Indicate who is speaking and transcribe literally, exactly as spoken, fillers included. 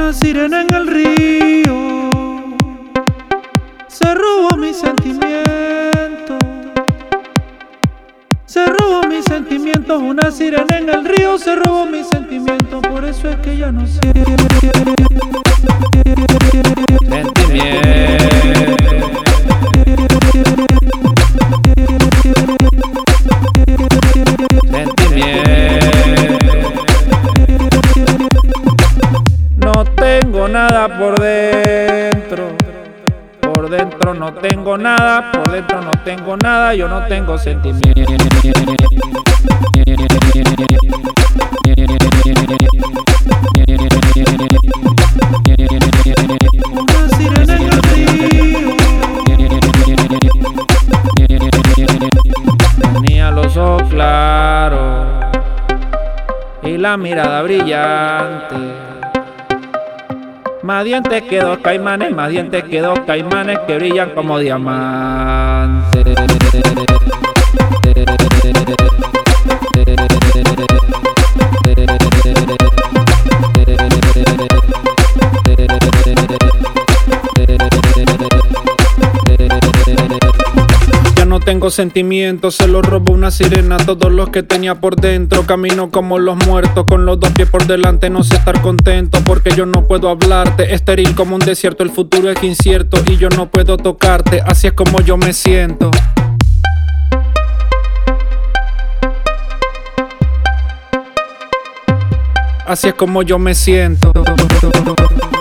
Speaker 1: Una sirena en el río se robó mis sentimientos, se robó mis sentimientos. Una sirena en el río se robó mis sentimientos. Por eso es que ya no sé
Speaker 2: No tengo nada por dentro, por dentro no tengo nada, por dentro no tengo nada, yo no tengo sentimiento.
Speaker 1: Una sirena en el río
Speaker 2: tenía los ojos claros y la mirada brillante. Más dientes que dos caimanes, más dientes que dos caimanes que brillan como diamantes. No tengo sentimientos, se los robó una sirena todos los que tenía por dentro. Camino como los muertos, con los dos pies por delante. No sé estar contento porque yo no puedo hablarte. Estéril como un desierto, el futuro es incierto y yo no puedo tocarte. Así es como yo me siento. Así es como yo me siento.